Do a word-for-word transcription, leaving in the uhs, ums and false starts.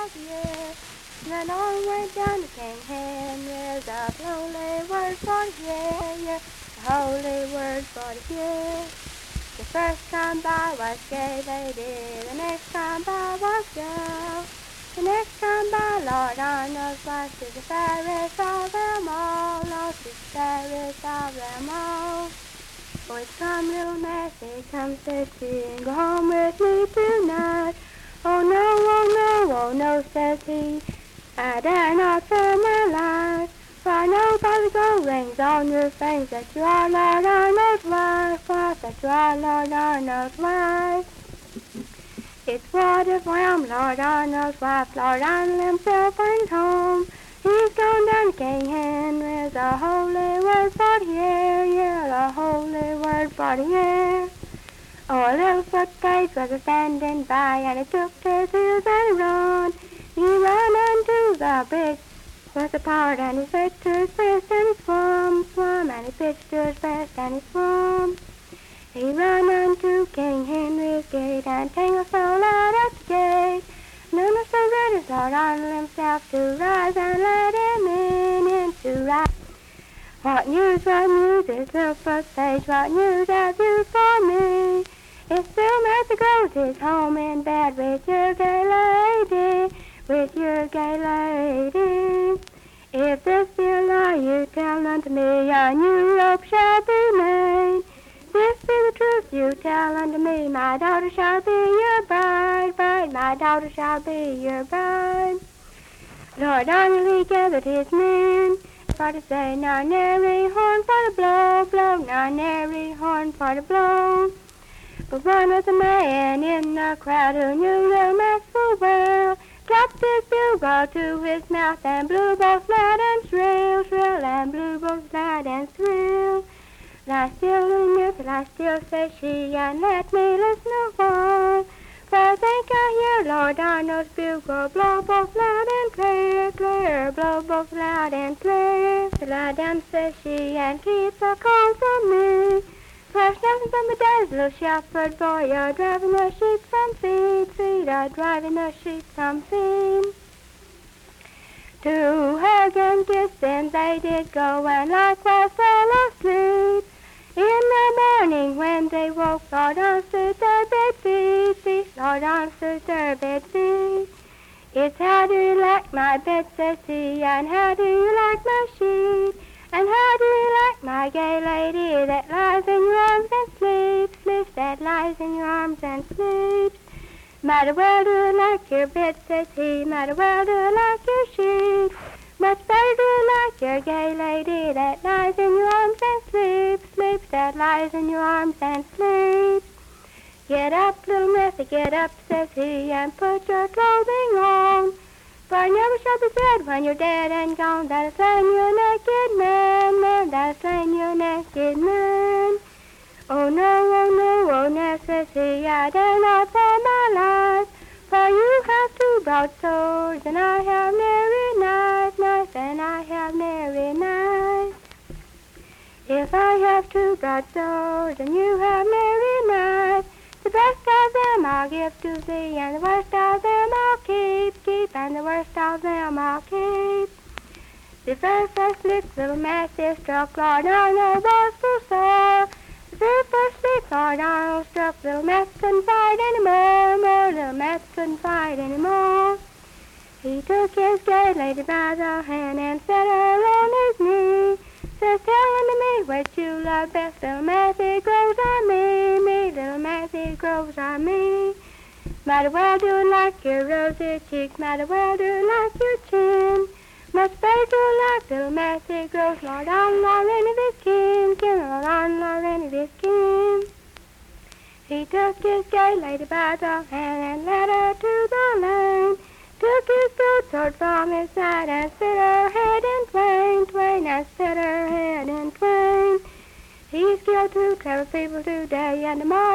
the year. Then on went down to King Henry's, a lonely word for the year, yeah, the holy word for the year. The first time by was gay lady, the next time by was girl. The next time by Lord Arnold's wife, she's the fairest of them all, oh, she's the fairest of them all. Oh, it's come, little Messy, come, says she, and go home with me tonight. Oh, no, oh, no, oh, no, says he, I dare not for my life. For I know by the gold rings on your fangs that you are Lord Arnold's wife, for that you are Lord Arnold's wife. It's what if I'm Lord Arnold's wife, Lord Arnold himself ain't home. He's gone down to King Henry's, a holy word for the year, yeah, a holy word for the year. Oh, a little footpage was a standing by, and he took to his heels and he run. He ran unto the bridge, was apart, and he pitched to his breast and he swum, swum, and he pitched to his breast and he swum. He ran unto King Henry's gate, and Tangle fell out at the gate. None was so ready as Lord Arnold himself to rise and let him in, in to rise. What news, what news is little footpage, what news have you for me? It's Bill Matthew goes his home in bed with your gay lady, with your gay lady. If this be a lie, you tell unto me, a new rope shall be made. This be the truth, you tell unto me, my daughter shall be your bride, bride, my daughter shall be your bride. Lord Arnold, he gathered his men, for to say, now nary horn for the blow, blow, now nary horn for the blow. But one was a man in the crowd who knew little Max full well, clapped his bugle to his mouth and blew both loud and shrill, shrill, and blew both loud and shrill. Lie still, little miss, lie still, says she, and let me listen a while. For I think I hear Lord Arnold's bugle blow both loud and clear, clear, blow both loud and clear. So lie down, says she, and keep a call from me. First nothing from a dad's little shepherd boy, you're driving the sheep from feed, feed, you're driving the sheep from feed. To hug and kiss them they did go, and likewise fell asleep. In the morning when they woke, Lord Arnold stood their bed feet, feet, Lord Arnold stood their bed feet. It's how do you like my bed, says he, and how do you like my sheet, and how do you like my gay lady that lies in your arms and sleeps, sleeps, that lies in your arms and sleeps. Mighty well do I like your bed, says he, mighty well do I like your sheet. Much better do I like your gay lady that lies in your arms and sleeps, sleeps, that lies in your arms and sleeps. Get up, little Messy, get up, says he, and put your clothing on. For I never shall be sad when you're dead and gone, that I slain you naked man, man, that I slain you naked man. Oh no, oh no, oh no, says he, I dare not for my life, for you have two broadswords, and I have nary knife, knife, and I have nary knife. If I have two broadswords, and you have nary knife, the best of them I'll give to thee, and the worst of them I'll keep, keep, and the worst of them I'll keep. The very first lick little Matthew struck Lord Arnold was so sore. The very first lick Lord Arnold struck little Matthew couldn't fight anymore, more, little Matthew couldn't fight anymore. He took his gay lady by the hand and set her on his knee. Says, tell unto me what you love best, little Matthew Groves or me, me, little Matthew Groves or me. Mighty well do I like your rosy cheeks, mighty well do I like your chin. Much better do I like little Matthew Groves, Lord Arnold or any of his kin, kin, Lord Arnold or any of his kin. He took his gay lady by the hand and led her to the lane. Took his broadsword from his side and split her head in twain, twain, and split her head in twain. He's killed two clever people today, and tomorrow